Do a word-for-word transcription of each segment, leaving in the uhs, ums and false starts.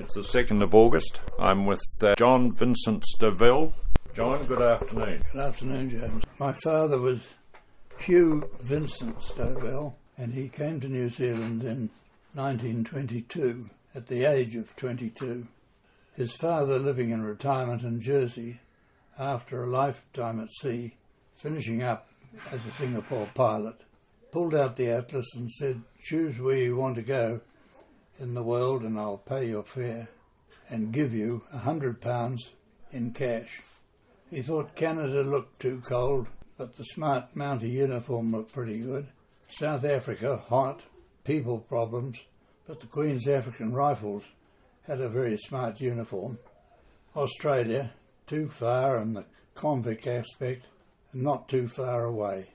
It's the second of August. I'm with uh, John Vincent Stovell. John, good afternoon. Good afternoon, James. My father was Hugh Vincent Stovell, and he came to New Zealand in nineteen twenty-two, at the age of twenty-two. His father, living in retirement in Jersey, after a lifetime at sea, finishing up as a Singapore pilot, pulled out the atlas and said, "Choose where you want to go in the world and I'll pay your fare and give you a hundred pounds in cash." He thought Canada looked too cold, but the smart Mountie uniform looked pretty good. South Africa, hot, people problems, but the Queen's African Rifles had a very smart uniform. Australia, too far in the convict aspect and not too far away.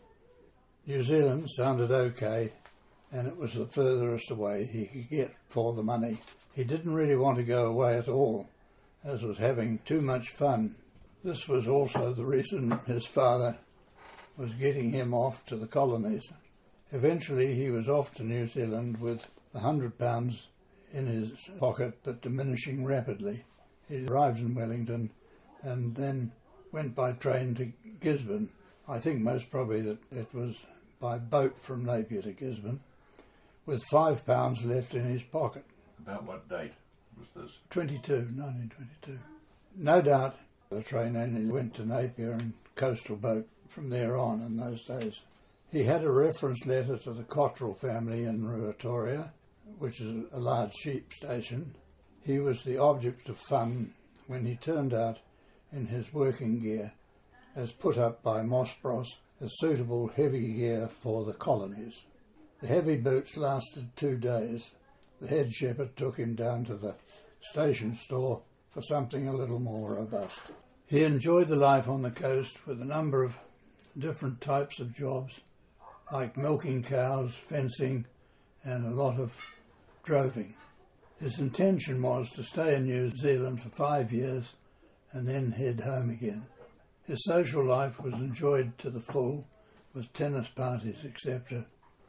New Zealand sounded okay, and it was the furthest away he could get for the money. He didn't really want to go away at all, as was having too much fun. This was also the reason his father was getting him off to the colonies. Eventually he was off to New Zealand with a hundred pounds in his pocket, but diminishing rapidly. He arrived in Wellington and then went by train to Gisborne. I think most probably that it was by boat from Napier to Gisborne, with five pounds left in his pocket. About what date was this? twenty-two, nineteen twenty-two. No doubt the train only went to Napier and coastal boat from there on in those days. He had a reference letter to the Cottrell family in Ruatoria, which is a large sheep station. He was the object of fun when he turned out in his working gear, as put up by Mossbros as suitable heavy gear for the colonies. The heavy boots lasted two days. The head shepherd took him down to the station store for something a little more robust. He enjoyed the life on the coast with a number of different types of jobs, like milking cows, fencing, and a lot of droving. His intention was to stay in New Zealand for five years and then head home again. His social life was enjoyed to the full, with tennis parties, et cetera,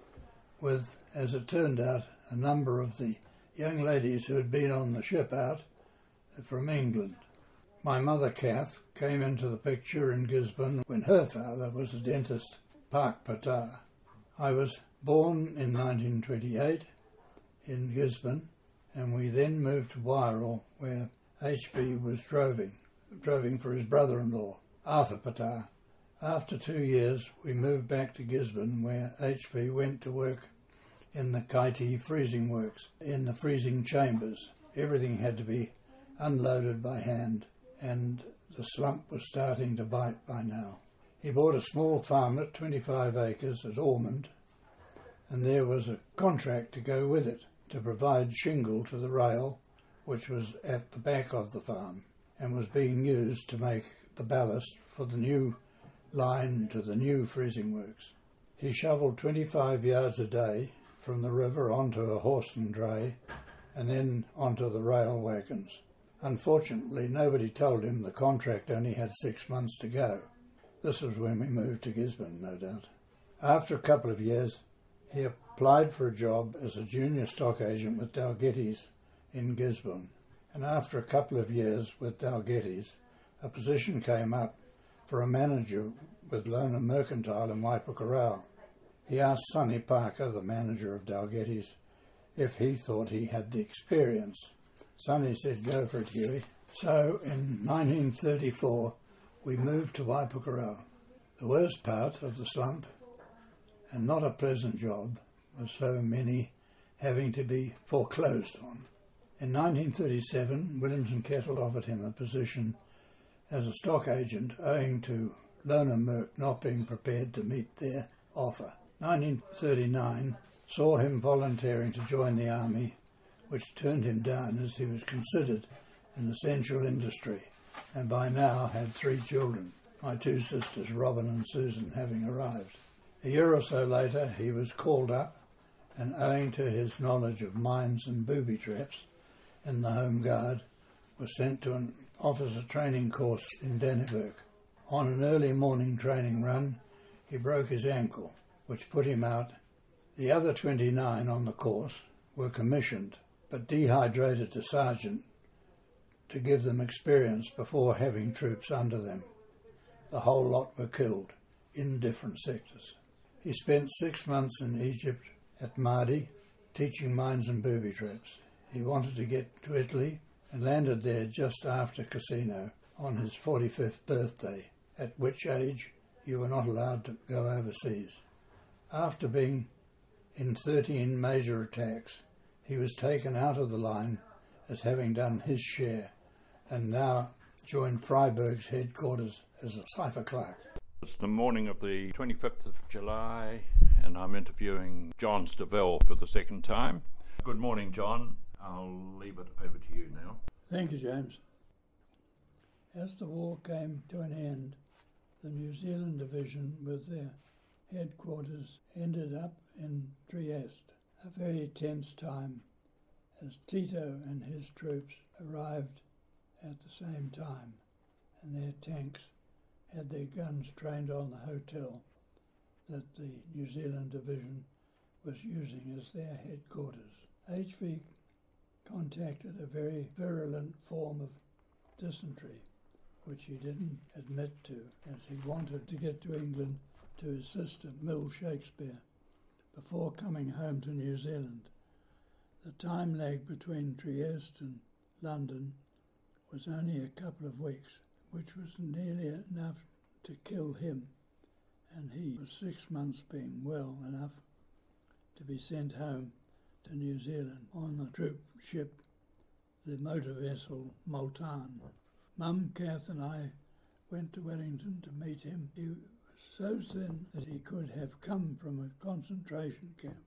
with, as it turned out, a number of the young ladies who had been on the ship out from England. My mother, Kath, came into the picture in Gisborne when her father was a dentist, Park Patar. I was born in nineteen twenty-eight in Gisborne, and we then moved to Wairoa, where H V was droving, droving for his brother-in-law, Arthur Patar. After two years, we moved back to Gisborne, where H V went to work in the Kaiti freezing works, in the freezing chambers. Everything had to be unloaded by hand, and the slump was starting to bite by now. He bought a small farmlet, twenty-five acres, at Ormond, and there was a contract to go with it to provide shingle to the rail, which was at the back of the farm and was being used to make the ballast for the new line to the new freezing works. He shovelled twenty-five yards a day from the river onto a horse and dray and then onto the rail wagons. Unfortunately, nobody told him the contract only had six months to go. This was when we moved to Gisborne, no doubt. After a couple of years, he applied for a job as a junior stock agent with Dalgetty's in Gisborne, and after a couple of years with Dalgetty's, a position came up for a manager with Lona Mercantile in Waipukurau. He asked Sonny Parker, the manager of Dalgetty's, if he thought he had the experience. Sonny said, "Go for it, Huey." So in nineteen thirty-four, we moved to Waipukurau. The worst part of the slump, and not a pleasant job, was so many having to be foreclosed on. In nineteen thirty-seven, Williams and Kettle offered him a position as a stock agent, owing to Lona Merck not being prepared to meet their offer. nineteen thirty-nine saw him volunteering to join the army, which turned him down as he was considered an essential industry, and by now had three children, my two sisters, Robin and Susan, having arrived. A year or so later, he was called up, and owing to his knowledge of mines and booby traps in the Home Guard, was sent to an officer training course in Dannevirke. On an early morning training run, he broke his ankle, which put him out. The other twenty-nine on the course were commissioned, but dehydrated to sergeant to give them experience before having troops under them. The whole lot were killed in different sectors. He spent six months in Egypt at Mahdi, teaching mines and booby traps. He wanted to get to Italy and landed there just after Cassino on his forty-fifth birthday, at which age you were not allowed to go overseas. After being in thirteen major attacks, he was taken out of the line as having done his share, and now joined Freiberg's headquarters as a cipher clerk. It's the morning of the twenty-fifth of July, and I'm interviewing John Stavell for the second time. Good morning, John. I'll leave it over to you now. Thank you, James. As the war came to an end, the New Zealand Division with their headquarters ended up in Trieste, a very tense time as Tito and his troops arrived at the same time, and their tanks had their guns trained on the hotel that the New Zealand Division was using as their headquarters. H V contacted a very virulent form of dysentery, which he didn't admit to, as he wanted to get to England to his sister, Mill Shakespeare, before coming home to New Zealand. The time lag between Trieste and London was only a couple of weeks, which was nearly enough to kill him, and he was six months being well enough to be sent home to New Zealand on the troop ship, the motor vessel Multan. Mum, Kath and I went to Wellington to meet him. He was so thin that he could have come from a concentration camp.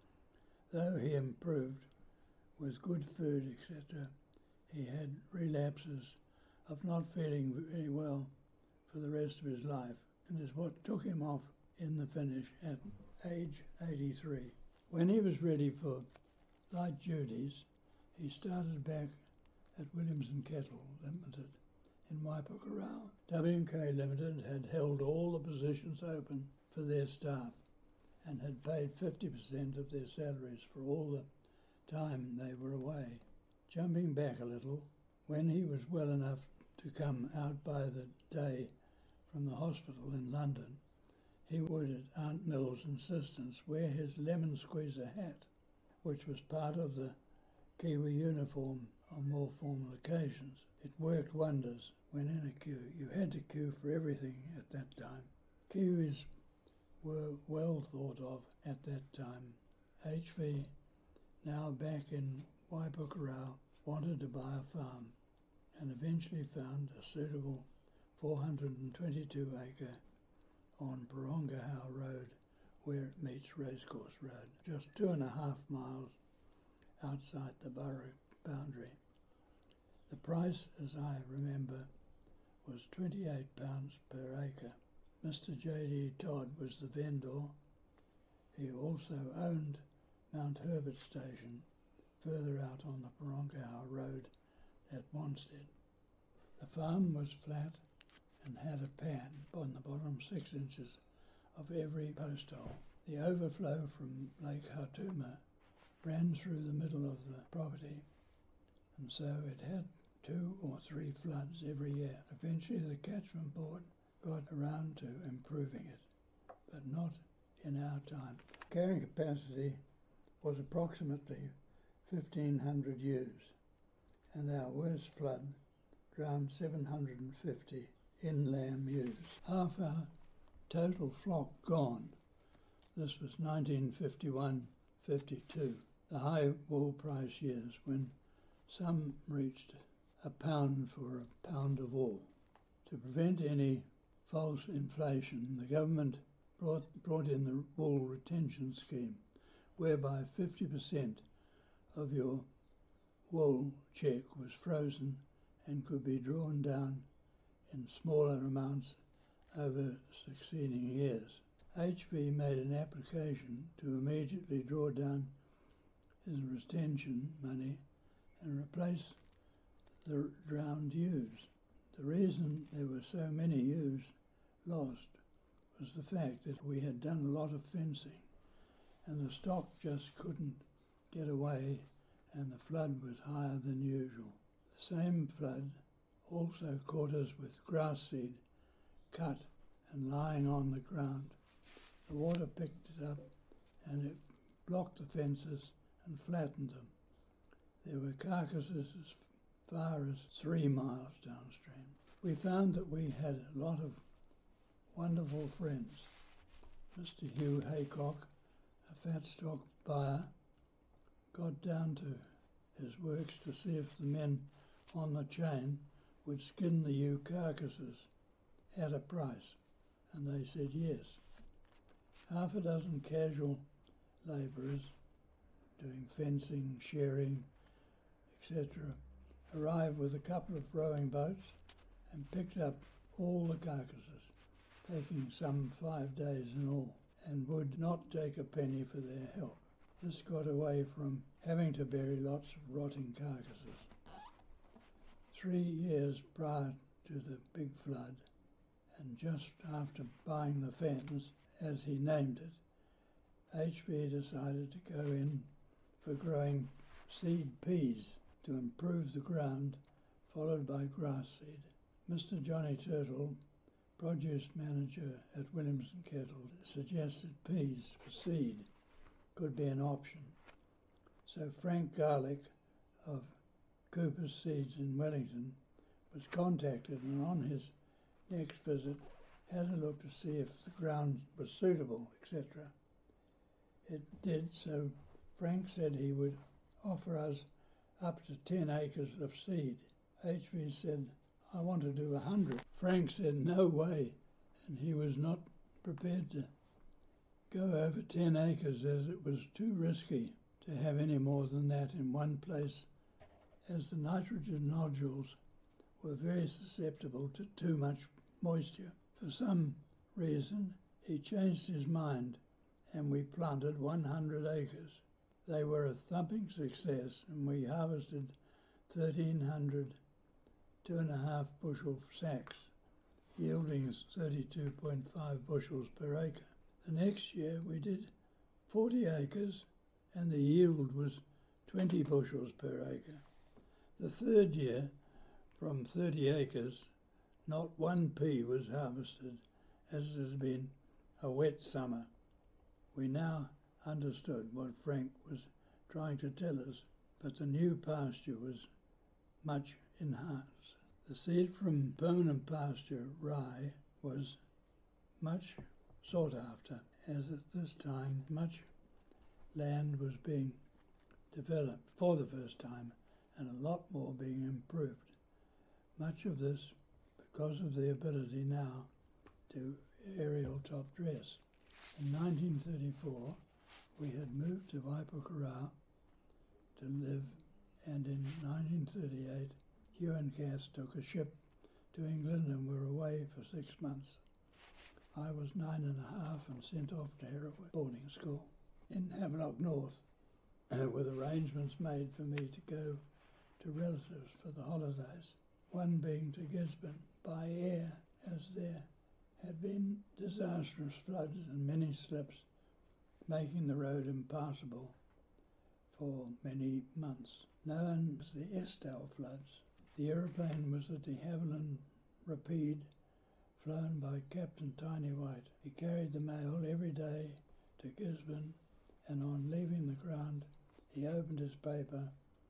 Though he improved with good food, et cetera, he had relapses of not feeling very well for the rest of his life, and is what took him off in the finish at age eighty-three. When he was ready for light duties, he started back at Williams and Kettle Limited in Waipukurau. W and K Limited had held all the positions open for their staff and had paid fifty percent of their salaries for all the time they were away. Jumping back a little, when he was well enough to come out by the day from the hospital in London, he would, at Aunt Mill's insistence, wear his lemon squeezer hat, which was part of the Kiwi uniform on more formal occasions. It worked wonders when in a queue. You had to queue for everything at that time. Kiwis were well thought of at that time. H V, now back in Waipukurau, wanted to buy a farm and eventually found a suitable four hundred twenty-two acre on Porongahau Road, where it meets Racecourse Road, just two and a half miles outside the borough boundary. The price, as I remember, was twenty-eight pounds per acre. Mister J D Todd was the vendor. He also owned Mount Herbert Station, further out on the Porongahau Road at Wanstead. The farm was flat and had a pan on the bottom six inches of every post hole. The overflow from Lake Hautuma ran through the middle of the property, and so it had two or three floods every year. Eventually the catchment board got around to improving it, but not in our time. Carrying capacity was approximately fifteen hundred ewes, and our worst flood drowned seven hundred fifty in-lamb ewes. Half our total flock gone. This was nineteen fifty-one fifty-two, the high wool price years when some reached a pound for a pound of wool. To prevent any false inflation, the government brought, brought in the wool retention scheme, whereby fifty percent of your wool check was frozen and could be drawn down in smaller amounts over succeeding years. H V made an application to immediately draw down his retention money and replace the drowned ewes. The reason there were so many ewes lost was the fact that we had done a lot of fencing and the stock just couldn't get away, and the flood was higher than usual. The same flood also caught us with grass seed cut and lying on the ground. The water picked it up and it blocked the fences and flattened them. There were carcasses as far as three miles downstream. We found that we had a lot of wonderful friends. Mister Hugh Haycock, a fat stock buyer, got down to his works to see if the men on the chain would skin the ewe carcasses at a price, and they said yes. Half a dozen casual labourers doing fencing, shearing, et cetera, arrived with a couple of rowing boats and picked up all the carcasses, taking some five days in all, and would not take a penny for their help. This got away from having to bury lots of rotting carcasses. Three years prior to the big flood, and just after buying the fens, as he named it, H V decided to go in for growing seed peas to improve the ground, followed by grass seed. Mister Johnny Turtle, produce manager at Williamson Kettle, suggested peas for seed could be an option. So Frank Garlick of Cooper's Seeds in Wellington was contacted, and on his next visit had a look to see if the ground was suitable, et cetera. It did, so Frank said he would offer us up to ten acres of seed. H V said, I want to do a hundred. Frank said, no way, and he was not prepared to go over ten acres as it was too risky to have any more than that in one place, as the nitrogen nodules were very susceptible to too much moisture. For some reason, he changed his mind, and we planted one hundred acres. They were a thumping success, and we harvested thirteen hundred two and a half bushel sacks, yielding thirty-two point five bushels per acre. The next year we did forty acres, and the yield was twenty bushels per acre. The third year, from thirty acres, not one pea was harvested, as it had been a wet summer. We now understood what Frank was trying to tell us, but the new pasture was much enhanced. The seed from permanent pasture rye was much sought after, as at this time much land was being developed for the first time and a lot more being improved. Much of this because of the ability now to aerial top dress. In nineteen thirty-four, we had moved to Waipukurau to live, and in nineteen thirty-eight, Hugh and Cass took a ship to England and were away for six months. I was nine and a half and sent off to Hereward boarding school in Havelock North, with arrangements made for me to go to relatives for the holidays, one being to Gisborne by air, as there had been disastrous floods and many slips, making the road impassable for many months. Known as the Estelle floods, the aeroplane was at the Haviland Rapide, flown by Captain Tiny White. He carried the mail every day to Gisborne, and on leaving the ground, he opened his paper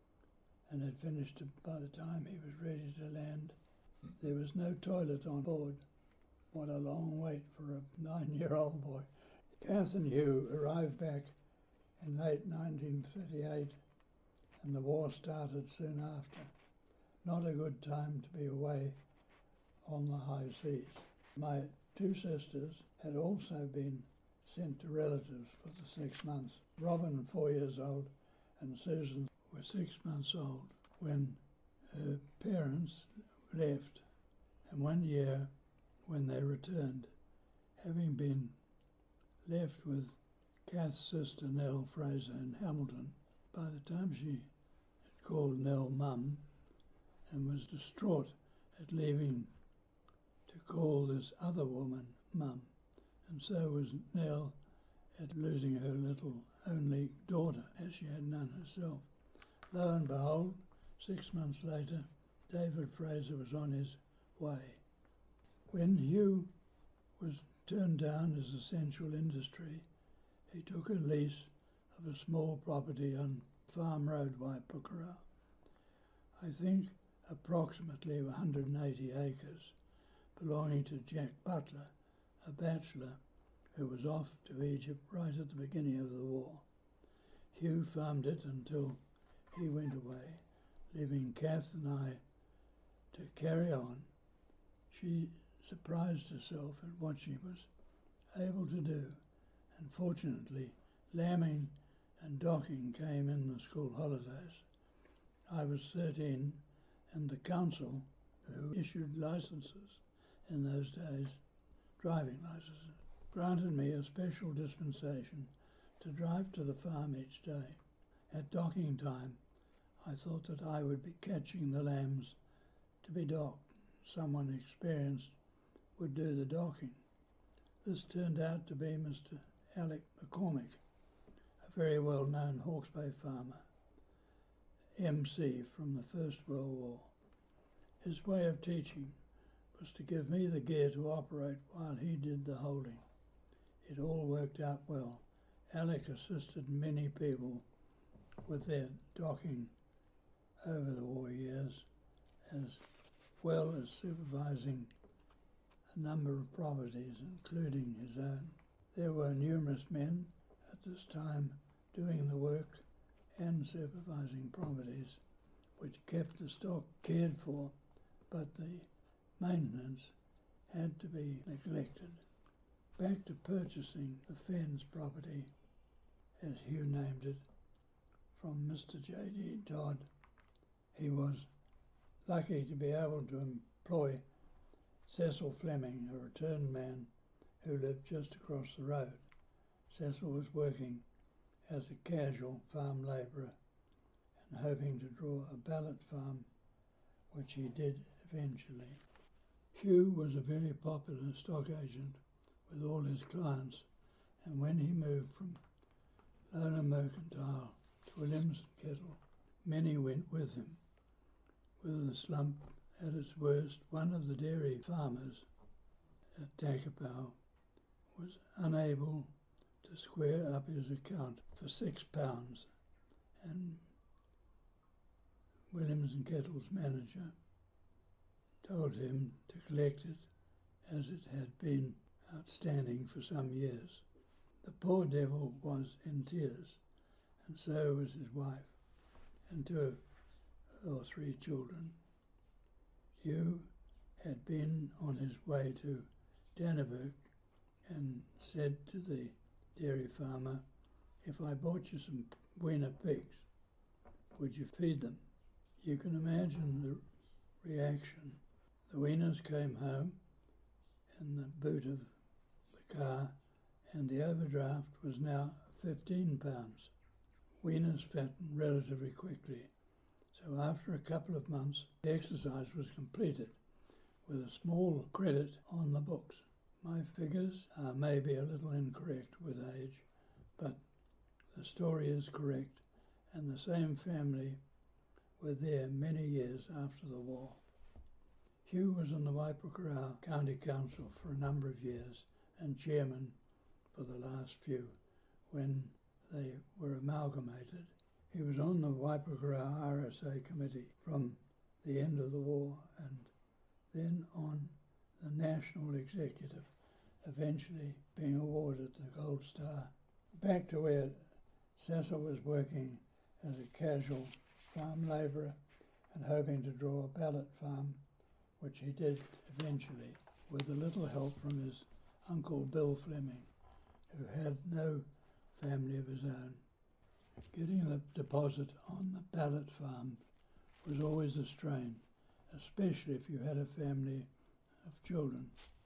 and had finished it by the time he was ready to land. There was no toilet on board. What a long wait for a nine-year-old boy. Kath and Hugh arrived back in late nineteen thirty-eight, and the war started soon after. Not a good time to be away on the high seas. My two sisters had also been sent to relatives for the six months. Robin, four years old, and Susan were six months old when her parents left, and one year when they returned, having been left with Kath's sister Nell Fraser in Hamilton. By the time she had called Nell Mum and was distraught at leaving to call this other woman Mum, and so was Nell at losing her little only daughter, as she had none herself. Lo and behold, six months later, David Fraser was on his way. When Hugh was turned down as essential industry, he took a lease of a small property on Farm Road, Waipukurau. I think approximately one hundred eighty acres, belonging to Jack Butler, a bachelor who was off to Egypt right at the beginning of the war. Hugh farmed it until he went away, leaving Kath and I to carry on. She surprised herself at what she was able to do, and fortunately lambing and docking came in the school holidays. I was thirteen, and the council, who issued licences in those days, driving licences, granted me a special dispensation to drive to the farm each day. At docking time, I thought that I would be catching the lambs to be docked. Someone experienced would do the docking. This turned out to be Mister Alec McCormick, a very well-known Hawke's Bay farmer, M C from the First World War. His way of teaching was to give me the gear to operate while he did the holding. It all worked out well. Alec assisted many people with their docking over the war years, as well as supervising a number of properties, including his own. There were numerous men at this time doing the work and supervising properties, which kept the stock cared for, but the maintenance had to be neglected. Back to purchasing the Fens property, as Hugh named it, from Mister J D Todd. He was lucky to be able to employ Cecil Fleming, a returned man who lived just across the road. Cecil was working as a casual farm labourer and hoping to draw a ballot farm, which he did eventually. Hugh was a very popular stock agent with all his clients, and when he moved from Lona Mercantile to Williams and Kettle, many went with him. With the slump at its worst, one of the dairy farmers at Takapau was unable to square up his account for six pounds, and Williams and Kettle's manager told him to collect it, as it had been outstanding for some years. The poor devil was in tears, and so was his wife and two or three children. Hugh had been on his way to Dannevirke and said to the dairy farmer, "If I bought you some weaner pigs, would you feed them?" You can imagine the reaction. The weaners came home in the boot of the car, and the overdraft was now fifteen pounds. Weaners fatten relatively quickly, so after a couple of months, the exercise was completed with a small credit on the books. My figures are maybe a little incorrect with age, but the story is correct, and the same family were there many years after the war. Hugh was on the Waipukurau County Council for a number of years and chairman for the last few when they were amalgamated. He was on the Waipukurau R S A committee from the end of the war and then on the National Executive, eventually being awarded the Gold Star. Back to where Cecil was working as a casual farm labourer and hoping to draw a ballot farm, which he did eventually with a little help from his Uncle Bill Fleming, who had no family of his own. Getting the deposit on the ballot farm was always a strain, especially if you had a family of children.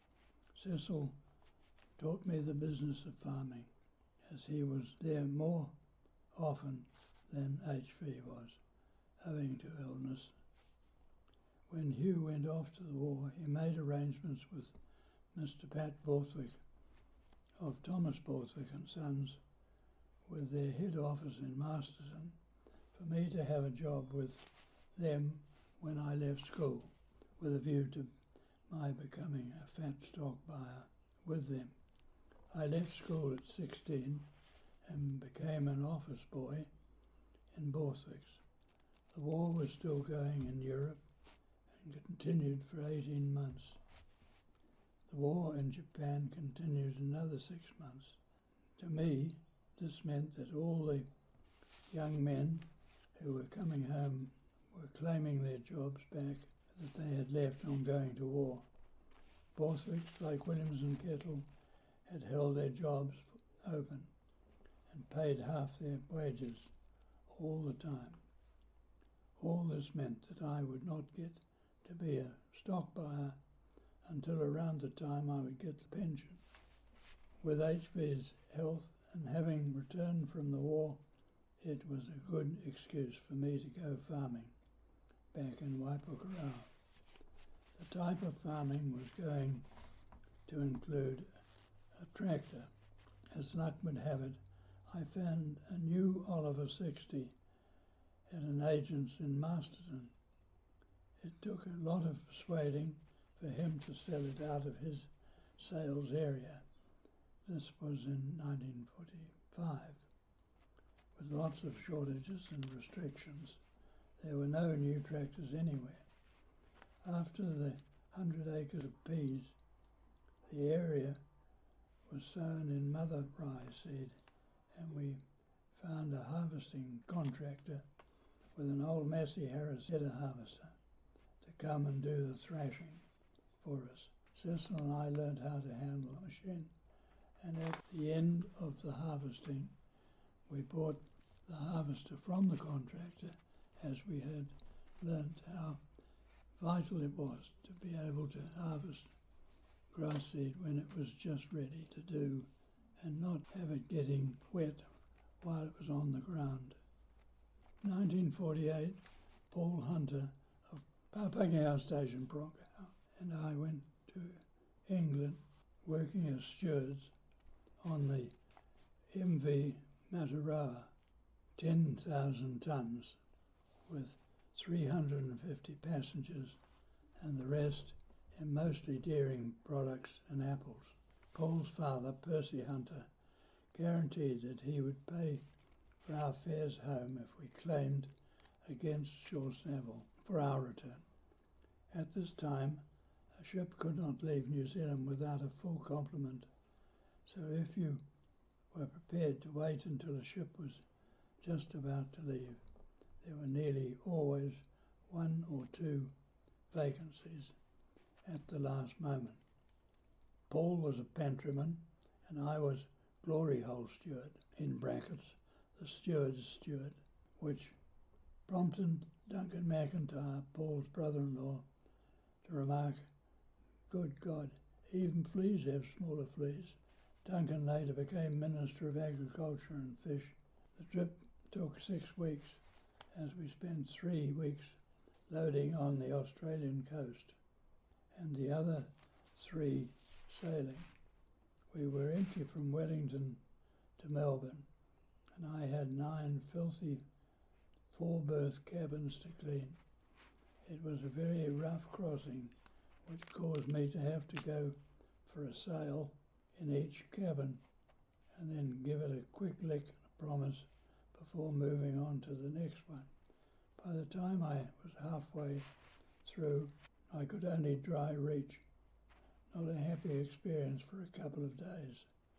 Cecil taught me the business of farming, as he was there more often than H V was, owing to illness. When Hugh went off to the war, he made arrangements with Mister Pat Borthwick of Thomas Borthwick and Sons, with their head office in Masterton, for me to have a job with them when I left school, with a view to my becoming a fat stock buyer with them. I left school at sixteen and became an office boy in Borthwick's. The war was still going in Europe and continued for eighteen months. The war in Japan continued another six months. To me, this meant that all the young men who were coming home were claiming their jobs back that they had left on going to war. Borthwick's, like Williams and Kettle, had held their jobs open and paid half their wages all the time. All this meant that I would not get to be a stock buyer until around the time I would get the pension. With H V's health and having returned from the war, it was a good excuse for me to go farming back in Waipukurau. The type of farming was going to include a tractor. As luck would have it, I found a new Oliver sixty at an agent's in Masterton. It took a lot of persuading for him to sell it out of his sales area. This was in nineteen forty-five. With lots of shortages and restrictions, there were no new tractors anywhere. After the hundred acres of peas, the area was sown in mother rye seed, and we found a harvesting contractor with an old Massey Harris header harvester to come and do the thrashing for us. Cecil and I learned how to handle the machine, and at the end of the harvesting, we bought the harvester from the contractor, as we had learnt how vital it was to be able to harvest grass seed when it was just ready to do and not have it getting wet while it was on the ground. nineteen forty-eight, Paul Hunter of Papangao Station, Procao, and I went to England working as stewards on the M V Mataroa, ten thousand tonnes, with three hundred fifty passengers, and the rest in mostly dairying products and apples. Paul's father, Percy Hunter, guaranteed that he would pay for our fares home if we claimed against Shaw Savile for our return. At this time, a ship could not leave New Zealand without a full complement, so if you were prepared to wait until the ship was just about to leave, there were nearly always one or two vacancies at the last moment. Paul was a pantryman and I was glory hole steward, in brackets, the steward's steward, which prompted Duncan McIntyre, Paul's brother-in-law, to remark, "Good God, even fleas have smaller fleas." Duncan later became Minister of Agriculture and Fish. The trip took six weeks, as we spent three weeks loading on the Australian coast and the other three sailing. We were empty from Wellington to Melbourne, and I had nine filthy four-berth cabins to clean. It was a very rough crossing, which caused me to have to go for a sail in each cabin and then give it a quick lick and a promise before moving on to the next one. By the time I was halfway through, I could only dry reach. Not a happy experience for a couple of days.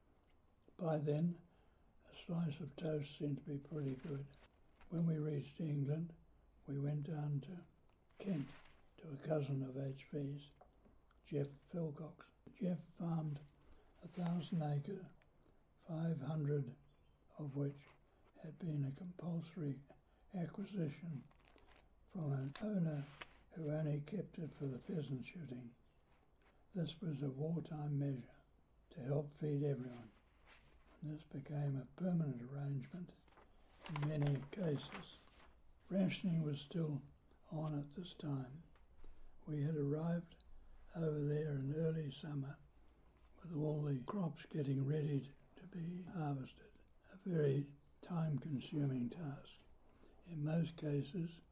By then, a slice of toast seemed to be pretty good. When we reached England, we went down to Kent to a cousin of H V's, Jeff Philcox. Jeff farmed a thousand acre, five hundred of which had been a compulsory acquisition from an owner who only kept it for the pheasant shooting. This was a wartime measure to help feed everyone, and this became a permanent arrangement in many cases. Rationing was still on at this time. We had arrived over there in early summer with all the crops getting ready to be harvested, a very time-consuming task. In most cases,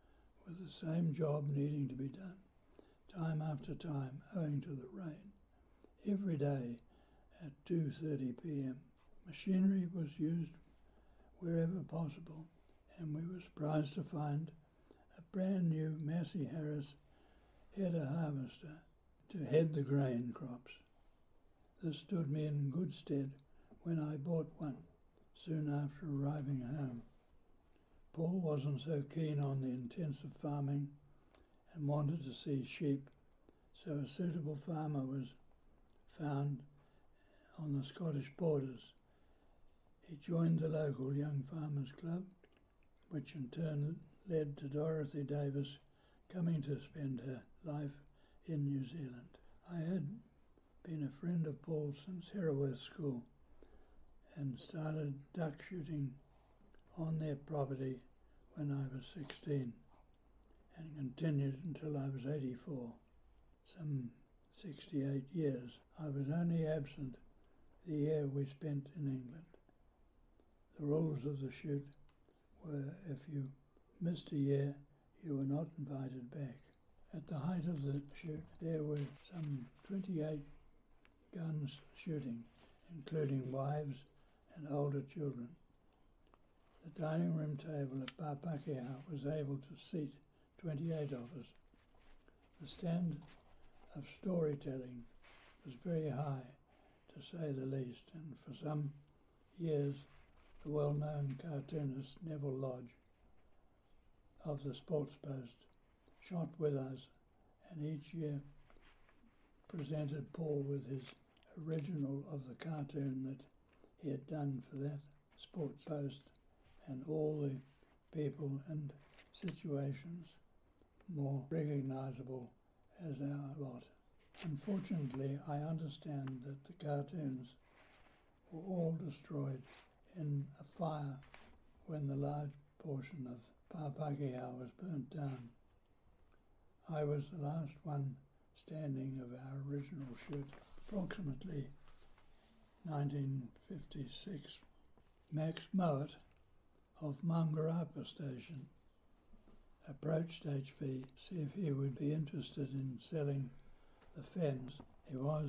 with the same job needing to be done, time after time, owing to the rain, every day at two thirty p.m. Machinery was used wherever possible, and we were surprised to find a brand new Massey Harris header harvester to head the grain crops. This stood me in good stead when I bought one, soon after arriving home. Paul wasn't so keen on the intensive farming and wanted to see sheep, so a suitable farmer was found on the Scottish borders. He joined the local Young Farmers Club, which in turn led to Dorothy Davis coming to spend her life in New Zealand. I had been a friend of Paul since Herraworth School and started duck shooting on their property when I was sixteen and continued until I was eighty-four, some sixty-eight years. I was only absent the year we spent in England. The rules of the shoot were if you missed a year, you were not invited back. At the height of the shoot, there were some twenty-eight guns shooting, including wives and older children. The dining room table at Papakia was able to seat twenty-eight of us. The standard of storytelling was very high, to say the least, and for some years the well-known cartoonist Neville Lodge of the Sports Post shot with us, and each year presented Paul with his original of the cartoon that he had done for that Sports Post, and all the people and situations more recognisable as our lot. Unfortunately, I understand that the cartoons were all destroyed in a fire when the large portion of Papakia was burnt down. I was the last one standing of our original shoot. Approximately nineteen fifty-six, Max Mowat of Mangarapa Station approached H V to see if he would be interested in selling the fens. He was,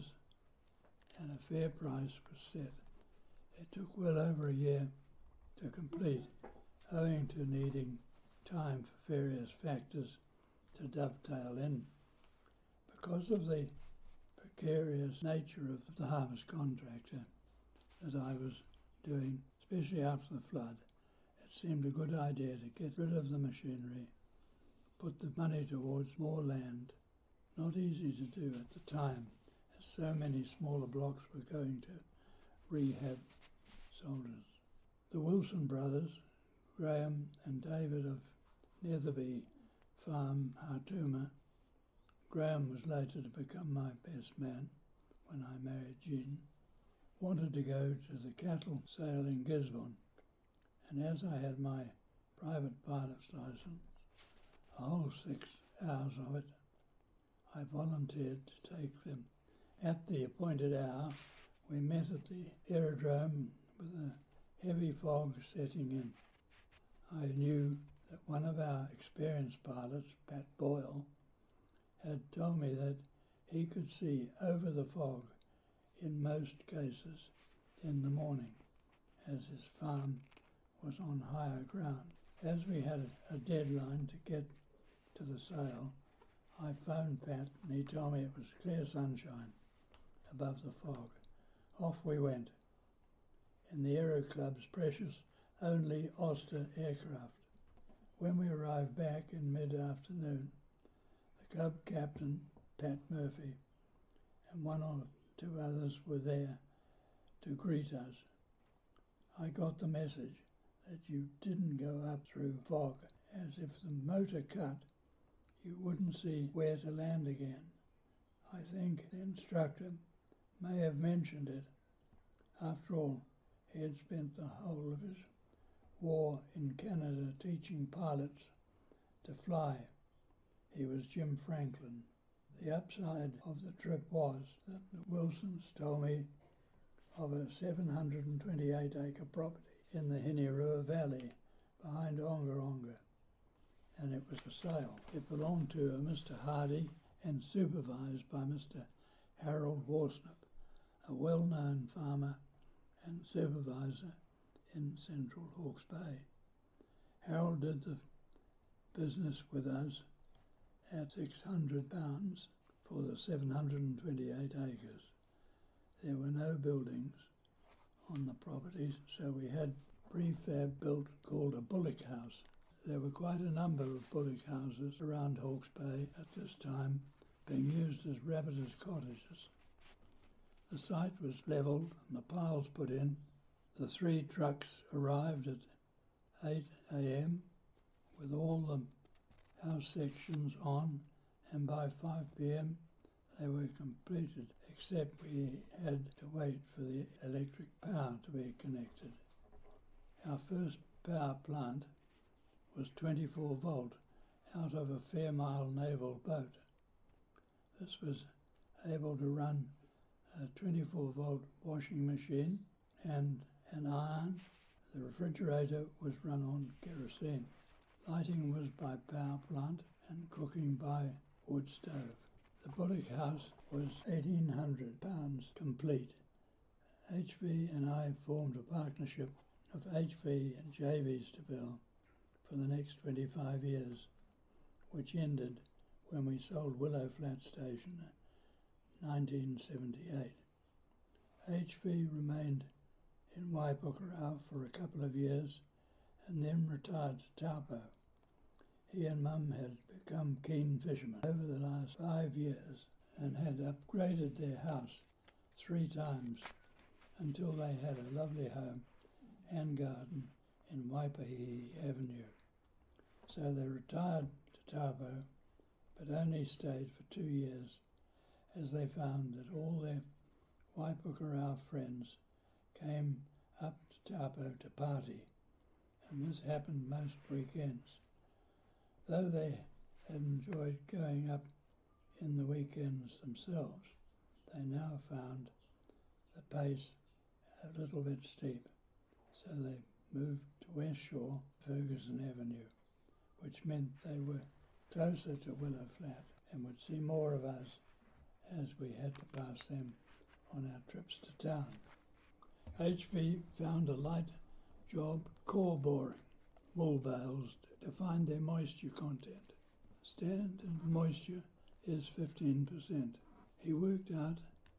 and a fair price was set. It took well over a year to complete, owing to needing time for various factors to dovetail in. Because of the precarious nature of the harvest contractor that I was doing, especially after the flood, it seemed a good idea to get rid of the machinery, put the money towards more land, not easy to do at the time, as so many smaller blocks were going to rehab soldiers. The Wilson brothers, Graham and David of Netherby Farm, Hartuma. Graham was later to become my best man when I married Jean, wanted to go to the cattle sale in Gisborne, and as I had my private pilot's license, a whole six hours of it, I volunteered to take them. At the appointed hour, we met at the aerodrome with a heavy fog setting in. I knew that one of our experienced pilots, Pat Boyle, had told me that he could see over the fog in most cases in the morning, as his farm was on higher ground. As we had a deadline to get to the sale, I phoned Pat and he told me it was clear sunshine above the fog. Off we went in the Aero Club's precious only Oster aircraft. When we arrived back in mid-afternoon, the club captain, Pat Murphy, and one or two others were there to greet us. I got the message that you didn't go up through fog, as if the motor cut, you wouldn't see where to land again. I think the instructor may have mentioned it. After all, he had spent the whole of his war in Canada teaching pilots to fly. He was Jim Franklin. The upside of the trip was that the Wilsons told me of a seven hundred twenty-eight acre property in the Hinirua Valley behind Ongeronga. and it was for sale. It belonged to a Mister Hardy and supervised by Mister Harold Warsnip, a well-known farmer and supervisor in central Hawke's Bay. Harold did the business with us at six hundred pounds for the seven hundred twenty-eight acres. There were no buildings on the properties, so we had prefab built called a bullock house. There were quite a number of bullock houses around Hawke's Bay at this time, being used as rabbiters' cottages. The site was levelled and the piles put in. The three trucks arrived at eight a.m. with all the house sections on, and by five p.m. they were completed, except we had to wait for the electric power to be connected. Our first power plant was twenty-four volt out of a Fairmile naval boat. This was able to run a twenty-four volt washing machine and an iron. The refrigerator was run on kerosene. Lighting was by power plant and cooking by wood stove. The bullock house was eighteen hundred pounds complete. H V and I formed a partnership of H V and J V Stabile for the next twenty-five years, which ended when we sold Willow Flat Station in nineteen seventy-eight. H V remained in Waipukurau for a couple of years and then retired to Taupo. He and Mum had become keen fishermen over the last five years and had upgraded their house three times until they had a lovely home and garden in Waipahihi Avenue. So they retired to Taupo, but only stayed for two years as they found that all their Waipukurau friends came up to Taupo to party, and this happened most weekends. Though they had enjoyed going up in the weekends themselves, they now found the pace a little bit steep, so they moved to West Shore, Ferguson Avenue, which meant they were closer to Willow Flat and would see more of us as we had to pass them on our trips to town. H V found a light job core boring wool bales to find their moisture content. Standard moisture is fifteen percent. He worked out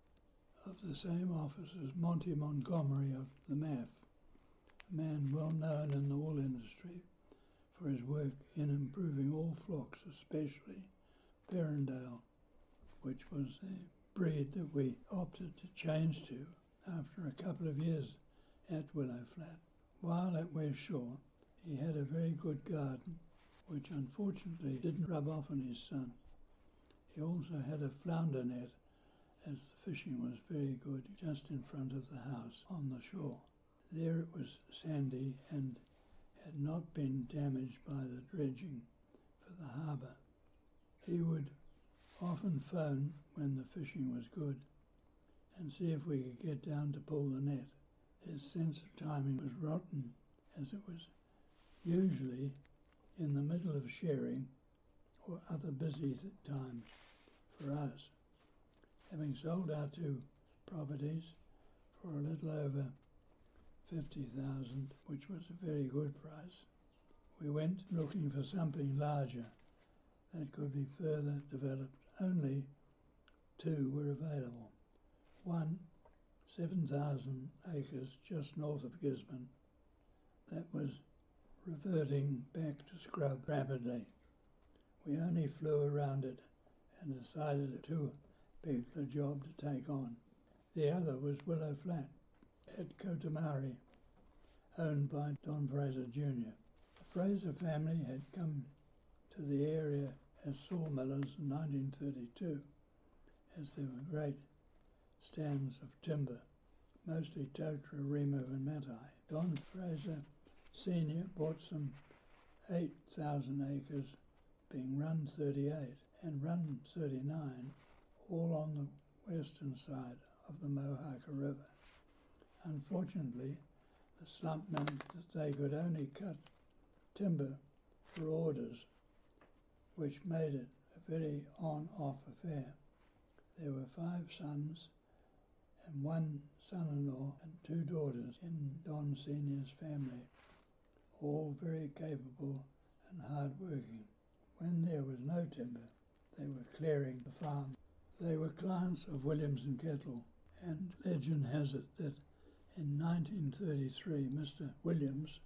of the same office as Monty Montgomery of the M A F, a man well known in the wool industry for his work in improving all flocks, especially Perrendale, which was the breed that we opted to change to after a couple of years at Willow Flat. While at West Shore, he had a very good garden, which unfortunately didn't rub off on his son. He also had a flounder net, as the fishing was very good just in front of the house on the shore. There it was sandy and had not been damaged by the dredging for the harbour. He would often phone when the fishing was good and see if we could get down to pull the net. His sense of timing was rotten, as it was usually in the middle of shearing or other busy times for us. Having sold our two properties for a little over fifty thousand, which was a very good price, we went looking for something larger that could be further developed. Only two were available. One, seven thousand acres just north of Gisborne, that was reverting back to scrub rapidly. We only flew around it and decided it too big a job to take on. The other was Willow Flat at Kotamari, owned by Don Fraser Junior The Fraser family had come to the area as sawmillers in nineteen thirty-two, as there were great stands of timber, mostly Totara, Rimu and Matai. Don Fraser Senior bought some eight thousand acres, being run thirty-eight and run thirty-nine, all on the western side of the Mohaka River. Unfortunately, the slump meant that they could only cut timber for orders which made it a very on-off affair. There were five sons and one son-in-law and two daughters in Don Senior's family, all very capable and hard-working. When there was no timber, they were clearing the farm. They were clients of Williams and Kettle, and legend has it that in nineteen thirty-three Mister Williams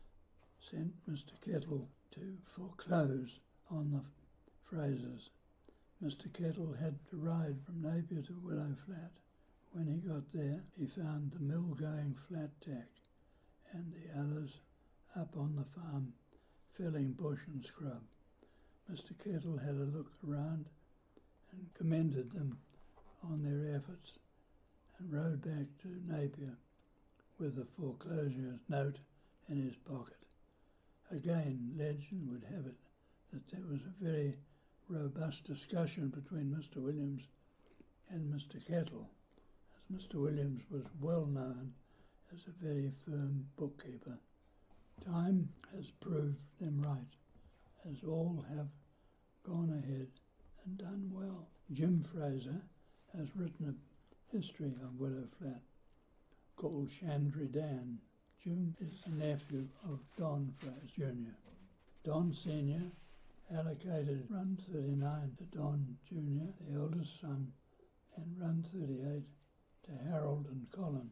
sent Mister Kettle to foreclose on the Frasers. Mister Kettle had to ride from Napier to Willow Flat. When he got there, he found the mill going flat tack and the others up on the farm felling bush and scrub. Mister Kettle had a look around and commended them on their efforts and rode back to Napier with the foreclosure note in his pocket. Again, legend would have it that there was a very robust discussion between Mister Williams and Mister Kettle, as Mister Williams was well known as a very firm bookkeeper. Time has proved them right, as all have gone ahead and done well. Jim Fraser has written a history of Willow Flat called Chandri Dan. Jim is the nephew of Don Fraser Junior Don Senior allocated Run thirty-nine to Don Junior, the eldest son, and Run thirty-eight to Harold and Colin.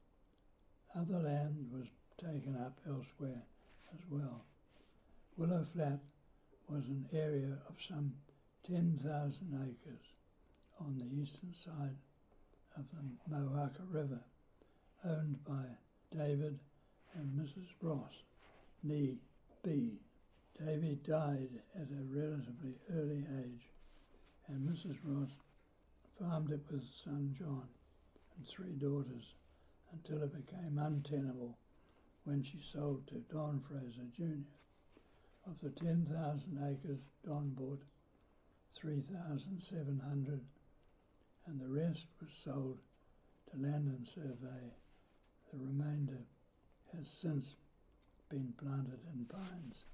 Other land was taken up elsewhere as well. Willow Flat was an area of some ten thousand acres on the eastern side of the Moaka River, owned by David and Missus Ross, nee B. David died at a relatively early age, and Missus Ross farmed it with son John and three daughters until it became untenable when she sold to Don Fraser Junior Of the ten thousand acres, Don bought three thousand seven hundred, and the rest was sold to Land and Survey. The remainder has since been planted in pines.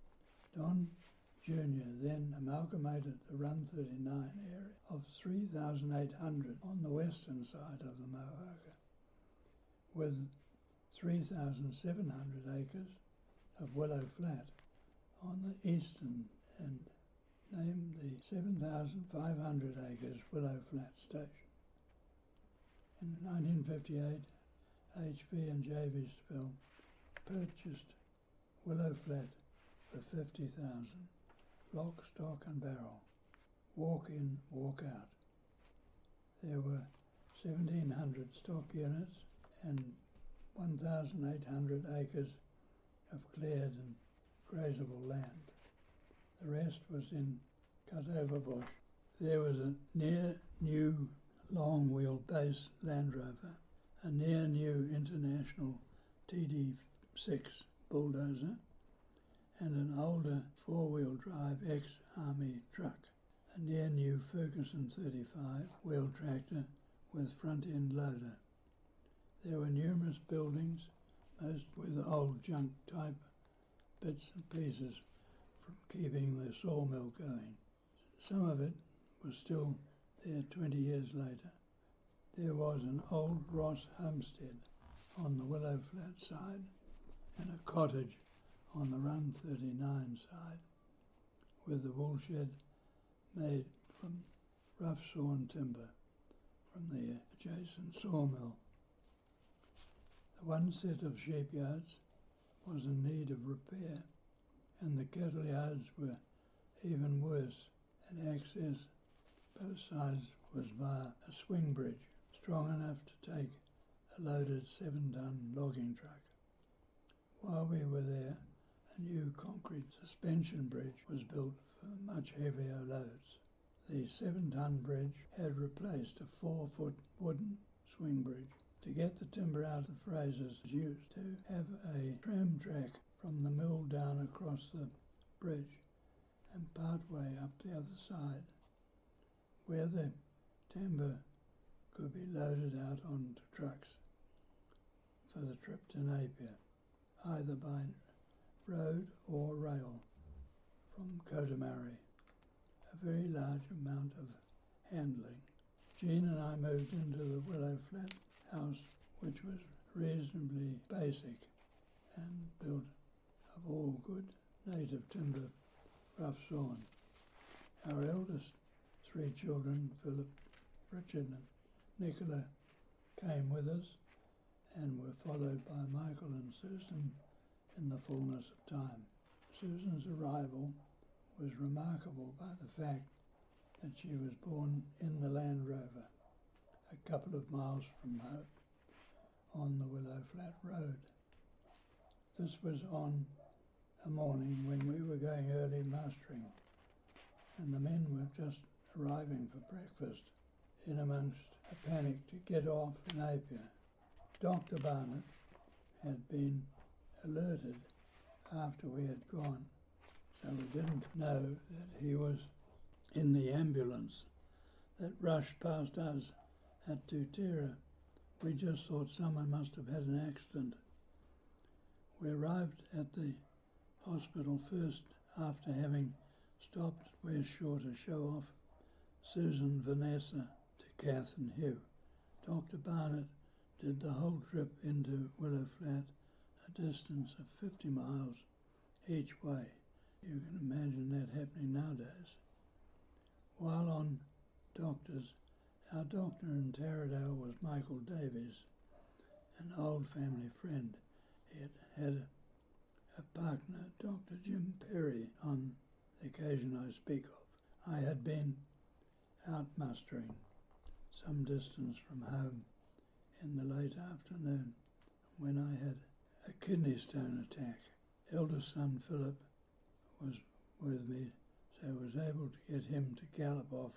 Don Junior then amalgamated the Run thirty-nine area of three thousand eight hundred on the western side of the Moaka with three thousand seven hundred acres of Willow Flat on the eastern and named the seven thousand five hundred acres Willow Flat Station. In nineteen fifty-eight, H B and J Visville purchased Willow Flat for fifty thousand dollars, lock, stock and barrel, walk in, walk out. There were seventeen hundred stock units and one thousand eight hundred acres of cleared and grazable land. The rest was in cut-over bush. There was a near-new long-wheel base Land Rover, a near-new International T D six bulldozer, and an older four-wheel drive ex-Army truck, a near-new Ferguson thirty-five wheel tractor with front-end loader. There were numerous buildings, most with old junk type bits and pieces from keeping the sawmill going. Some of it was still there twenty years later. There was an old Ross homestead on the Willow Flat side and a cottage on the Run thirty-nine side with the woolshed made from rough sawn timber from the adjacent sawmill. The one set of sheep yards was in need of repair, and the cattle yards were even worse, and access both sides was via a swing bridge strong enough to take a loaded seven-ton logging truck. While we were there, a new concrete suspension bridge was built for much heavier loads. The seven-ton bridge had replaced a four-foot wooden swing bridge. To get the timber out of Fraser's used to have a tram track from the mill down across the bridge and part way up the other side, where the timber could be loaded out onto trucks for the trip to Napier, either by road or rail from Kotamari. a very large amount of handling. Jean and I moved into the Willow Flat house, which was reasonably basic and built of all good native timber, rough sawn. Our eldest three children, Philip, Richard and Nicola, came with us and were followed by Michael and Susan in the fullness of time. Susan's arrival was remarkable by the fact that she was born in the Land Rover, a couple of miles from home, on the Willow Flat Road. This was on a morning when we were going early mustering, and the men were just arriving for breakfast in amongst a panic to get off Napier. Doctor Barnett had been alerted after we had gone, so we didn't know that he was in the ambulance that rushed past us at Tutera. We just thought someone must have had an accident. We arrived at the hospital first after having stopped at West Shore to show off Susan, Vanessa to Kath and Hugh. Doctor Barnett did the whole trip into Willow Flat, a distance of fifty miles each way. You can imagine that happening nowadays. While on doctors, our doctor in Taradale was Michael Davies, an old family friend. He had had a, a partner, Doctor Jim Perry, on the occasion I speak of. I had been out mustering some distance from home in the late afternoon when I had a kidney stone attack. Eldest son Philip was with me, so I was able to get him to gallop off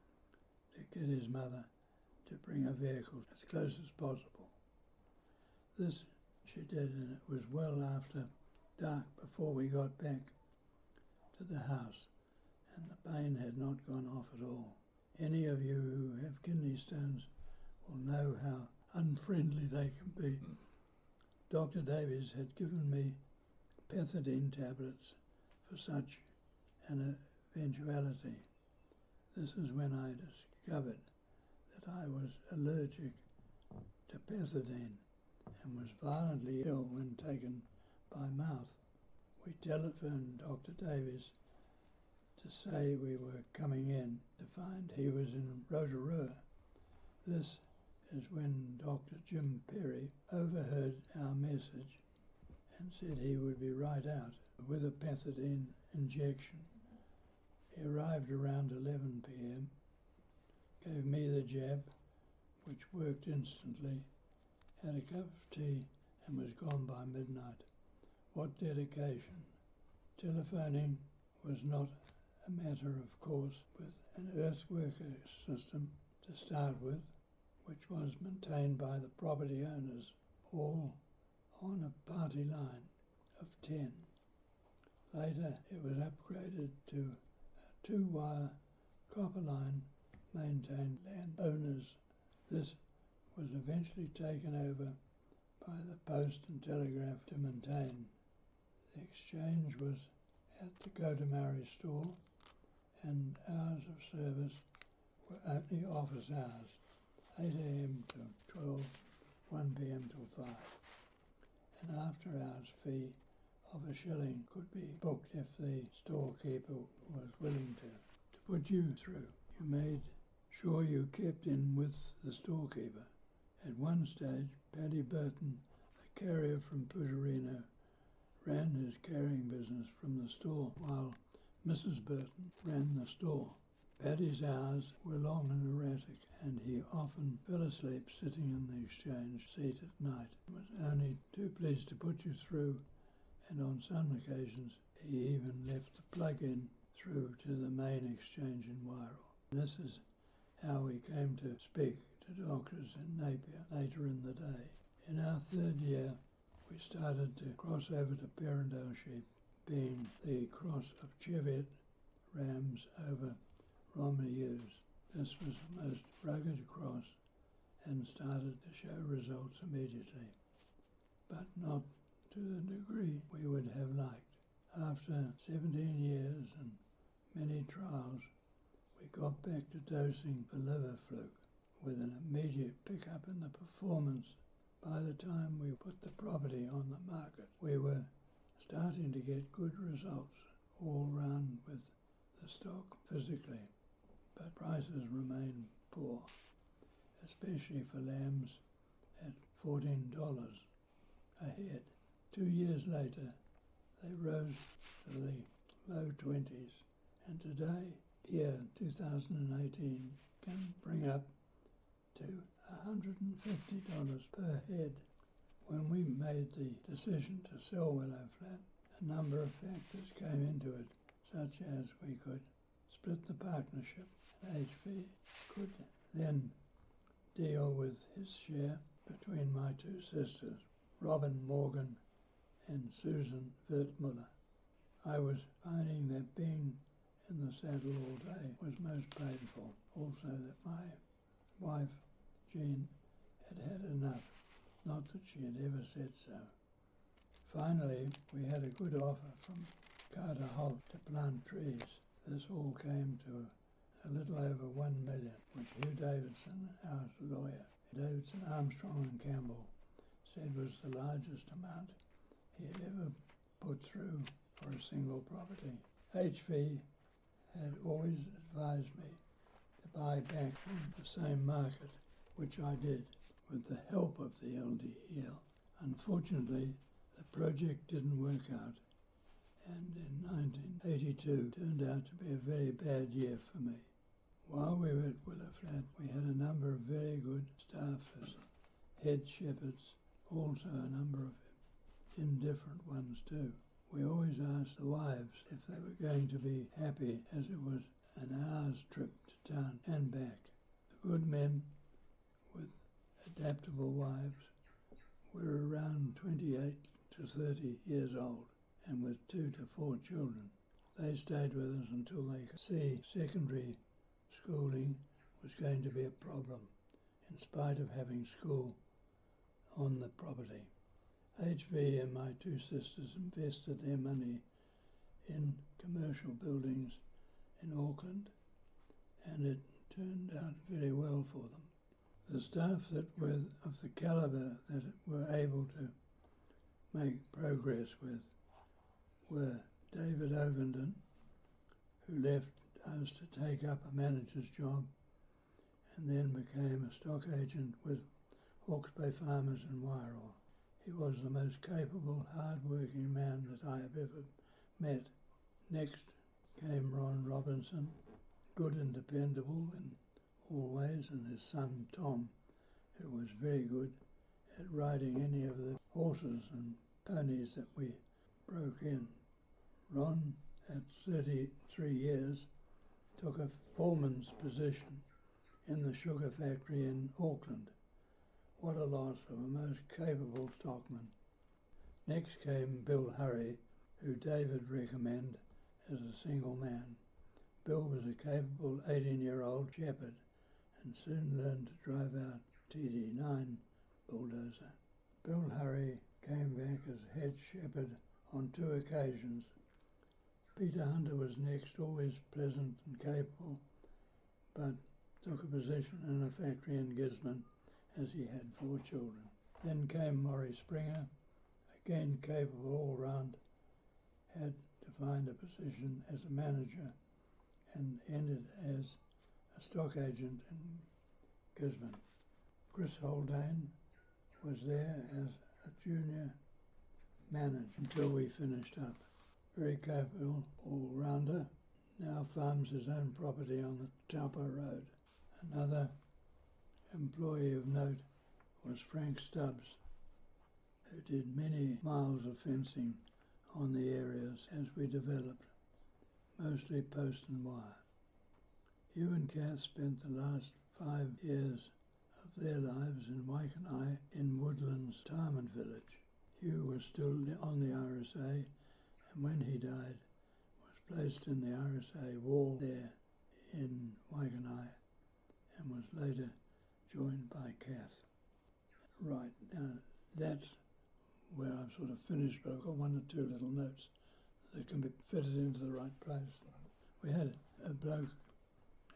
to get his mother to bring a vehicle as close as possible. This she did, and it was well after dark before we got back to the house, and the pain had not gone off at all. Any of you who have kidney stones will know how unfriendly they can be. Mm. Doctor Davies had given me pethidine tablets for such an eventuality. This is when I discovered that I was allergic to pethidine and was violently ill when taken by mouth. We telephoned Doctor Davies to say we were coming in to find he was in Rotorua. This is when Doctor Jim Perry overheard our message and said he would be right out with a pethidine injection. He arrived around eleven p.m, gave me the jab, which worked instantly, had a cup of tea and was gone by midnight. What dedication! Telephoning was not a matter of course, with an earthworker system to start with, which was maintained by the property owners, all on a party line of ten. Later it was upgraded to a two-wire copper line maintained landowners. This was eventually taken over by the Post and Telegraph to maintain. The exchange was at the Gotamari store, and hours of service were only office hours, eight a.m. to twelve, one p.m. till five. An after-hours fee of a shilling could be booked if the storekeeper was willing to, to put you through. You made sure you kept in with the storekeeper. At one stage, Paddy Burton, a carrier from Putarino, ran his carrying business from the store, while Missus Burton ran the store. Paddy's hours were long and erratic, and he often fell asleep sitting in the exchange seat at night. He was only too pleased to put you through, and on some occasions he even left the plug-in through to the main exchange in Wairau. This is how we came to speak to doctors in Napier later in the day. In our third year, we started to cross over to Perrendale sheep, being the cross of Cheviot rams over Romney ewes. This was the most rugged cross and started to show results immediately, but not to the degree we would have liked. After seventeen years and many trials, We got back to dosing for liver fluke with an immediate pickup in the performance. By the time we put the property on the market, we were starting to get good results all round with the stock physically, but prices remained poor, especially for lambs at fourteen dollars a head. Two years later, they rose to the low twenties, and today, here in two thousand eighteen, can bring up to one hundred fifty dollars per head. When we made the decision to sell Willow Flat, a number of factors came into it, such as we could split the partnership, and H V could then deal with his share between my two sisters, Robin Morgan and Susan Wertmuller. I was finding that being in the saddle all day was most painful. Also that my wife, Jean, had had enough, not that she had ever said so. Finally, we had a good offer from Carter Holt to plant trees. This all came to a little over one million, which Hugh Davidson, our lawyer, Davidson, Armstrong and Campbell, said was the largest amount he had ever put through for a single property. H V had always advised me to buy back from the same market, which I did with the help of the L D E L. Unfortunately, the project didn't work out, and in nineteen eighty-two turned out to be a very bad year for me. While we were at Willow Flat, we had a number of very good staff as head shepherds, also a number of indifferent ones too. We always asked the wives if they were going to be happy, as it was an hour's trip to town and back. The good men with adaptable wives were around twenty-eight to thirty years old and with two to four children. They stayed with us until they could see secondary schooling was going to be a problem, in spite of having school on the property. H V and my two sisters invested their money in commercial buildings in Auckland, and it turned out very well for them. The staff that were of the calibre that were able to make progress with were David Ovenden, who left us to take up a manager's job and then became a stock agent with Hawke's Bay Farmers in Wairoa. He was the most capable, hard-working man that I have ever met. Next came Ron Robinson, good and dependable in all ways, and his son Tom, who was very good at riding any of the horses and ponies that we broke in. Ron, at thirty-three years, took a foreman's position in the sugar factory in Auckland. What a loss of a most capable stockman. Next came Bill Hurry, who David recommended as a single man. Bill was a capable eighteen-year-old shepherd and soon learned to drive our T D nine bulldozer. Bill Hurry came back as head shepherd on two occasions. Peter Hunter was next, always pleasant and capable, but took a position in a factory in Gisborne as he had four children. Then came Maury Springer, again capable all round, had to find a position as a manager and ended as a stock agent in Gisborne. Chris Haldane was there as a junior manager until we finished up. Very capable all-rounder, now farms his own property on the Taupo Road. Another employee of note was Frank Stubbs, who did many miles of fencing on the areas as we developed, mostly post and wire. Hugh and Kath spent the last five years of their lives in Waikanae in Woodlands Retirement Village. Hugh was still on the R S A, and when he died, was placed in the R S A wall there in Waikanae and was later joined by Kath. Right, now that's where I've sort of finished, but I've got one or two little notes that can be fitted into the right place. We had a bloke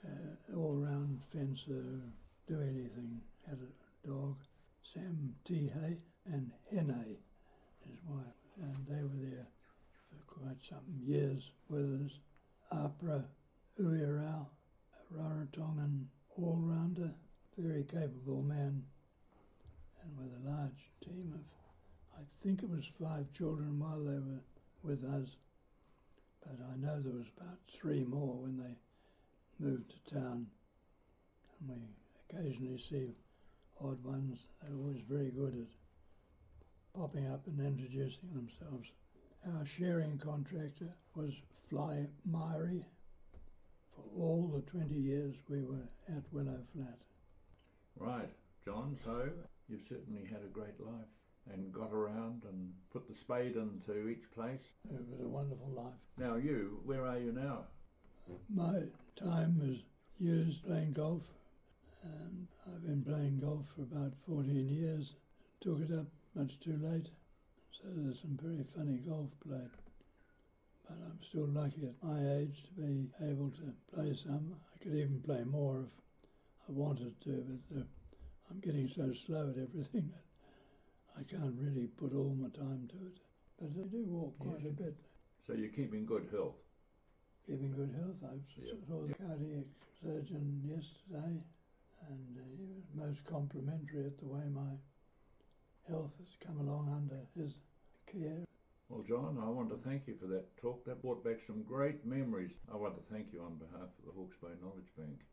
uh, all-round fencer, do anything. Had a dog, Sam Tehay, and Hene, his wife, and they were there for quite some years with us. Apra Uirao, a Rarotongan all-rounder, very capable man, and with a large team of, I think it was five children while they were with us, but I know there was about three more when they moved to town, and we occasionally see odd ones. They're always very good at popping up and introducing themselves. Our sharing contractor was Fly Myrie for all the twenty years we were at Willow Flat. Right, John, so you've certainly had a great life and got around and put the spade into each place. It was a wonderful life. Now you, where are you now? My time was used playing golf, and I've been playing golf for about fourteen years. Took it up much too late, so there's some very funny golf played. But I'm still lucky at my age to be able to play some. I could even play more if I wanted to, but uh, I'm getting so slow at everything that I can't really put all my time to it. But I do walk quite Yes. a bit. So you're keeping good health. Keeping good health. I Yep. saw the cardiac surgeon yesterday, and uh, he was most complimentary at the way my health has come along under his care. Well, John, I want to thank you for that talk. That brought back some great memories. I want to thank you on behalf of the Hawke's Bay Knowledge Bank.